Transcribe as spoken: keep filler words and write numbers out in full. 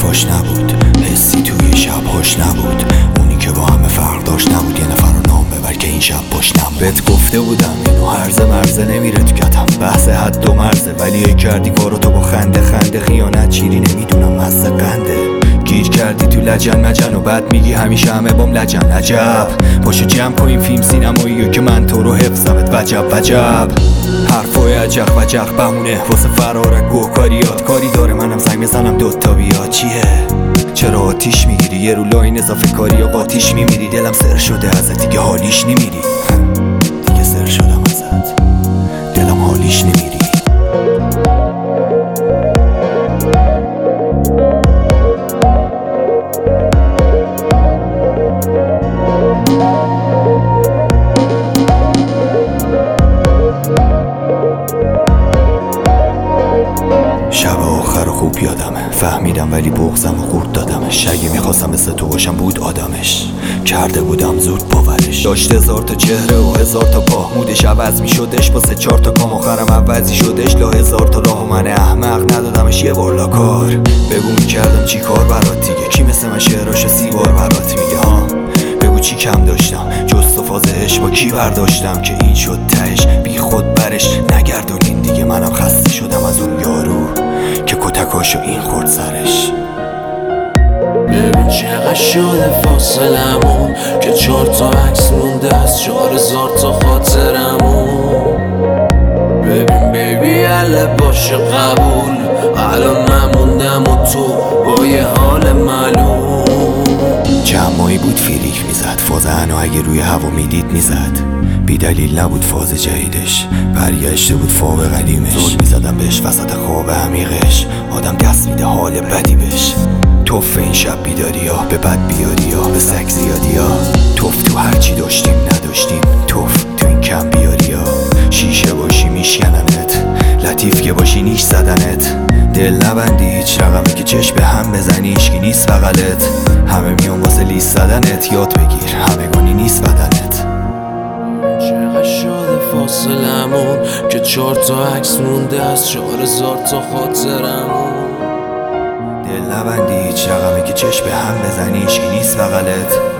هواش نبود، حسی توی شبهاش نبود. اونی که با همه فرق داشت نبود، یه نفر رو نام ببر که این شب باش نبود. بهت گفته بودم اینو هرزه مرزه نمیره تو کتم، بحث حد و مرزه، ولی ای کردی کارو تو با خنده خنده. خیانت چیری نمیدونم مزه قنده، گیر کردی تو لجن مجن و بعد میگی همیشه همه بام لجن. عجب پاشو جمع کنیم فیلم سینماییو که من تو رو حفظمت. وجب وجب حرفای عجق وجق بمونه واسه فرارک گوهکاریات. کاری داره منم زنگ میزنم دوتا بیاد. چیه چرا آتیش میگیری یه رو لاین اضافه کاری یا قاتیش میمیری؟ دلم سر شده ازت دیگه حالیش نمیری، دیگه سر شدم ازت دلم حالیش نمیری. شب آخر رو خوب یادمه، فهمیدم ولی بغضم و قورت دادمش. اگه میخواستم مثل تو باشم بود آدمش، کرده بودم زود باورش. داشت هزار تا چهره و هزار تا پاه، مودش عوض میشدش با سه چهار تا کام. آخرم عوضی شدش لا هزار تا راه و من احمق ندادمش یه بار لاکار. بگو میکردم چی کار برات دیگه، کی مثل من شعراشو سی بار برات میگه ها؟ بگو چی کم داشتم جز تو فازهش با کی برداشتم که این شد تهش. بی خود برش نگردونین دیگه، منم خسته شدم از اون یارو که کتکاشو این خورد سرش. ببین چقدر شده فاصلمون که چهار تا عکس مونده از چهار هزار تا خاطرمون. ببین بیبی اله باشه قبول، الان نموندم و تو با یه حال معلوم. جمعایی بود فیلیک میزد، فاز انا اگه روی هوا میدید میزد. بی دلیل نبود فاز جدیدش، برگشته بود فاو قدیمش. زود میزدم بهش وسط خواب عمیقش، آدم دست میده حال بدی بش. توف این شب بیداری ها به بد بیاری ها، به سگ زیادی ها. توف تو هرچی داشتیم نداشتیم، توف تو این کم بیاری ها. شیشه باشی میشکننت، لطیف که باشی نیش زدنت. دل نبندی هیچ رقمی که چشم به هم بزنی، هیچکی نیست بغلت. همه میون واسه لیست زدنت، یاد بگیر همگانی نیست بدنت. چقدر شده فاصلمون که چهار تا عکس مونده از چهار هزار تا خاطرمون. دل نبندی هیچ رقمی که چشم به هم بزنی، هیچکی نیست بغلت.